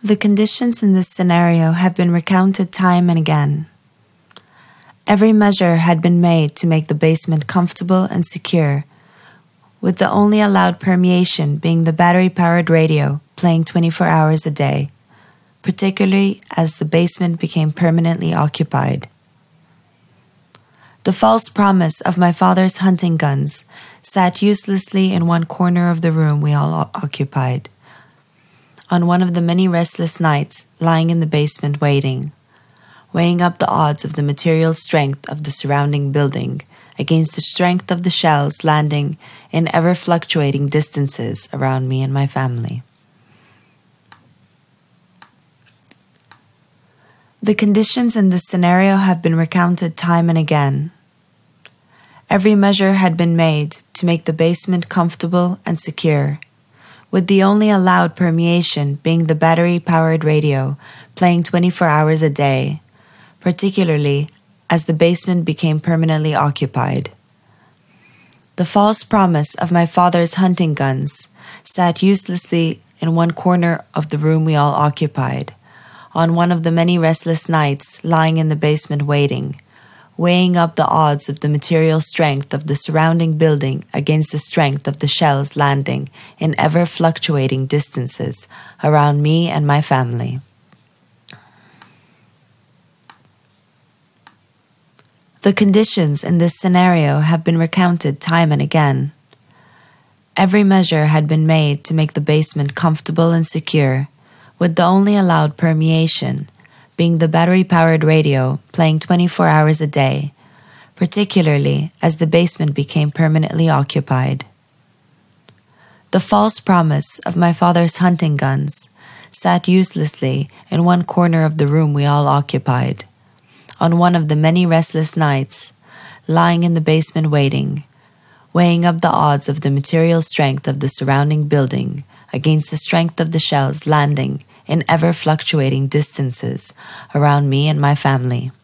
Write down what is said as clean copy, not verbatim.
The conditions in this scenario have been recounted time and again. Every measure had been made to make the basement comfortable and secure, with the only allowed permeation being the battery-powered radio playing 24 hours a day, particularly as the basement became permanently occupied. The false promise of my father's hunting guns sat uselessly in one corner of the room we all occupied, on one of the many restless nights lying in the basement weighing up the odds of the material strength of the surrounding building against the strength of the shells landing in ever-fluctuating distances around me and my family. The conditions in this scenario have been recounted time and again. Every measure had been made to make the basement comfortable and secure, with the only allowed permeation being the battery-powered radio playing 24 hours a day, particularly as the basement became permanently occupied. The false promise of my father's hunting guns sat uselessly in one corner of the room we all occupied, on one of the many restless nights lying in the basement weighing up the odds of the material strength of the surrounding building against the strength of the shells landing in ever-fluctuating distances around me and my family. The conditions in this scenario have been recounted time and again. Every measure had been made to make the basement comfortable and secure, with the only allowed permeation being the battery-powered radio playing 24 hours a day, particularly as the basement became permanently occupied. The false promise of my father's hunting guns sat uselessly in one corner of the room we all occupied, on one of the many restless nights, lying in the basement weighing up the odds of the material strength of the surrounding building against the strength of the shells landing in ever-fluctuating distances around me and my family.